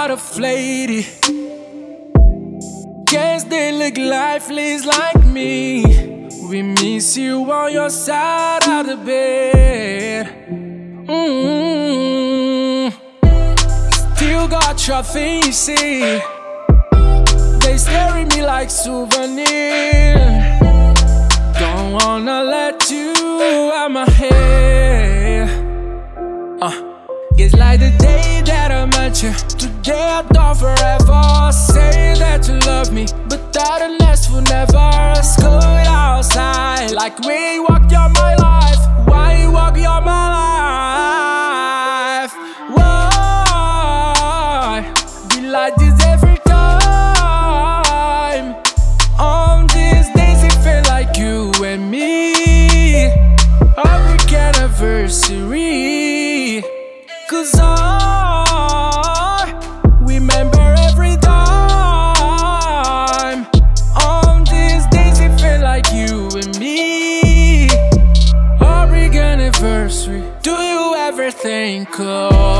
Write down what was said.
out of lady. Guess they look lifeless like me. We miss you on your side of the bed. Still got your faces. They stare at me like souvenir. Don't wanna let you out my head. It's like the day that I met you. Today I thought forever. Say that you love me, but that it lasts forever. School outside, like we walk your my life. Why you walk your my life? Why be like this every time? On these days it feel like you and me. Our big anniversary. 'Cause I remember every time. On these days it feel like you and me. Our big anniversary. Do you ever think of